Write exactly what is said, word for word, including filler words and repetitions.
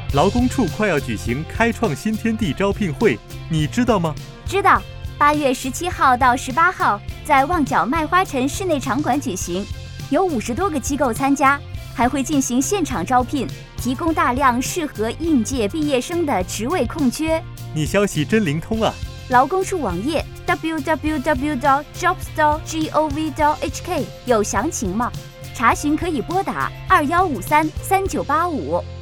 劳工处快要举行开创新天地招聘会，你知道吗？ 知道，八月十七号到十八号在旺角麦花臣室内场馆举行，有五十多个机构参加，还会进行现场招聘，提供大量适合应届毕业生的职位空缺。 你消息真灵通啊！ 劳工处网页 double-u double-u double-u dot jobs dot gov dot h k 有详情吗？查询可以拨打二幺五三三九八五。